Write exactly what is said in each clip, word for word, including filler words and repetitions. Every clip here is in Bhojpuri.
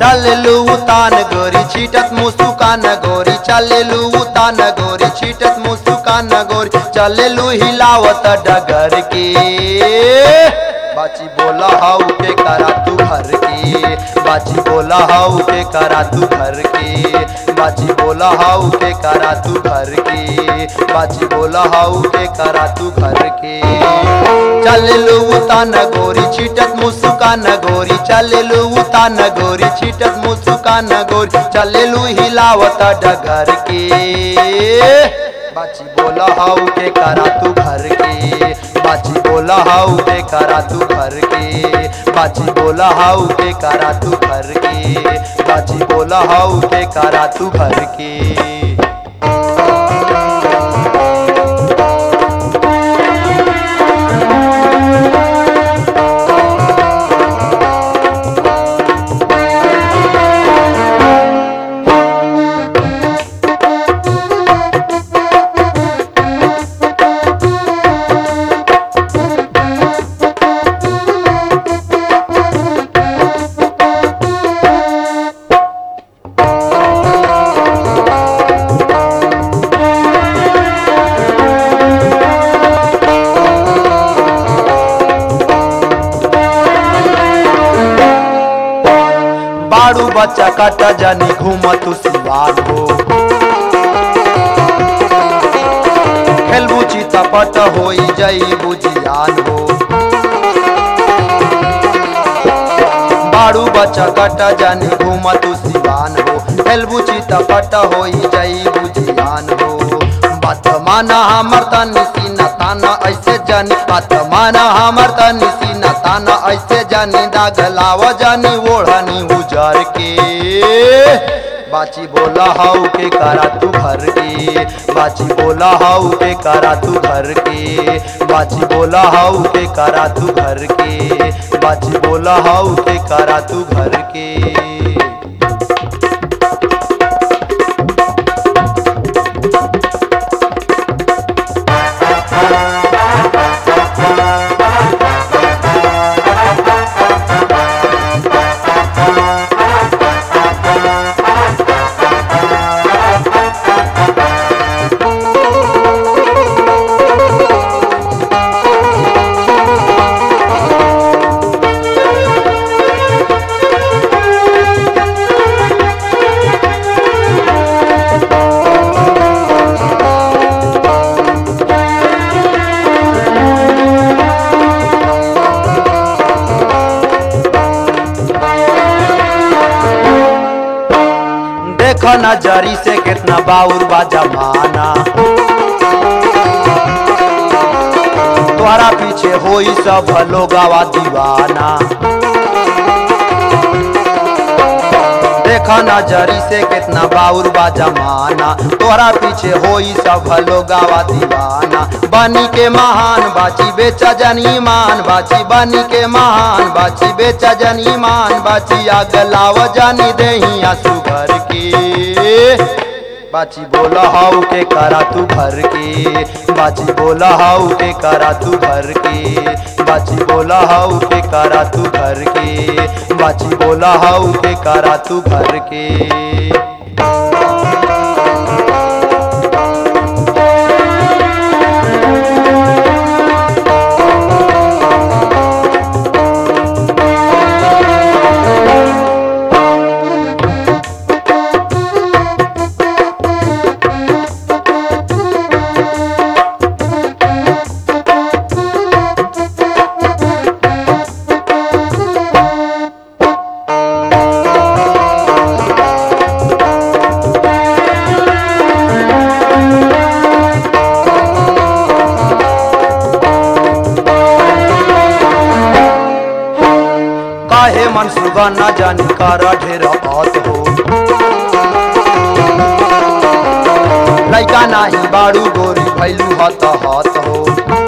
चललू उतान गोरी छीटत मुसुकान गोरी चललू उतान गोरी छीटत मुसुकान गोरी चललू हिलावत डगर के बाची बोला हाउ के करा तू घर के बाची बोला हाउ के करा तू घर के बाची बोला हाउ के करा तू घर के बाची बोला हाउ के करा तू घर के चललू उतान गोरी छीटत मुसुकान गोरी चललू उतान गोरी छीटत मुसुकान गोरी चललू हिलावत डगर के बाची बोला हाउ के करा तू घर के बाची बोला हाउ के करा तू घर के बाची बोला हाउ के करा तू घर के बाची बोला हाउ के करा तू घर के बाड़ू बच्चा काटा जानी घूम तू सिवान हो खेलबू चितपट होई जई बुझियान हो बाड़ू बच्चा काटा जानी घूम तू सिवान हो खेलबू चितपट होई जई बुझियान हो बात माना हमर तनी सीना ताना ऐसे जानी बात माना हमर तनी सीना ताना ऐसे जानी दाग लाव जानी ओढ़नी उजर के बाची बोला हाउ के करा तू घर के बाची बोला हाउ के करा तू घर के बाची बोला हाउ के करा तू घर के बाची बोला हाउ के करा तू घर के देखो नजरी से कितना बाउर बा जमाना तोहरा पीछे होई सब लोगावा दीवाना देखो नजरी से कितना बाउर बा जमाना तोहरा पीछे होई सब लोगावा दीवाना बनी के महान बाची बेचा जनी मान बाची बनी के महान बाची बेचा जनी मान बाची आग लाव जानी देही आंसू घर के बाची बोला हाउ के करा तू घर के बाची बोला हाउ के करा तू घर के बाची बोला हाउ के करा तू घर के बाची बोला हाउ के करा तू घर के काहे मन सुगा न जानी कारा ढेर बात हो लइका नाही बाड़ू गोरी भैलू हत हाथ हो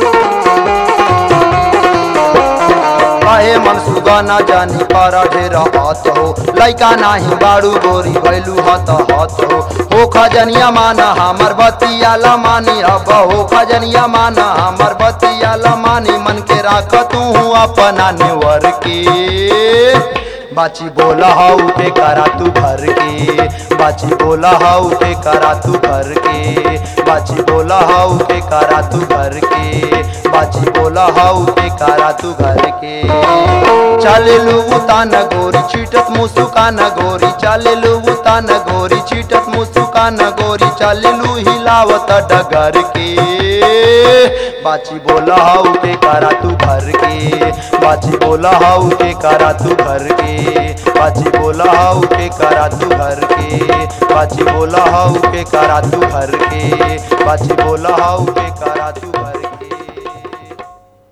काहे मन सुगा न जानी कारा ढेर बात हो लइका नाही बाड़ू गोरी भैलू हत हाथ हो हो खजनिया माना हमर बतिया लमानी अब हो खजनिया माना हमर बतिया लमानी मन के राख तू अपना नेवर के बाची बोला हाउ के करा तू घर के, बाची बोला हाउ के करा तू घर के, बाची बोला हाउ के करा तू घर के, बाची बोला हाउ के करा तू घर के। चलेलू उतान गोरी छीटत मुसुकान गोरी, चलेलू उतान गोरी छीटत मुसुकान गोरी, चलेलू हिलावत डगर के, बाची बोला हाउ के करा तू घर के, बाची बोला हाउ के करा तू घर के, बाची बोला हाउ के करा तू घर के, बाची बोला हाउ के करा तू घर के, बाची बोला हाउ के करा तू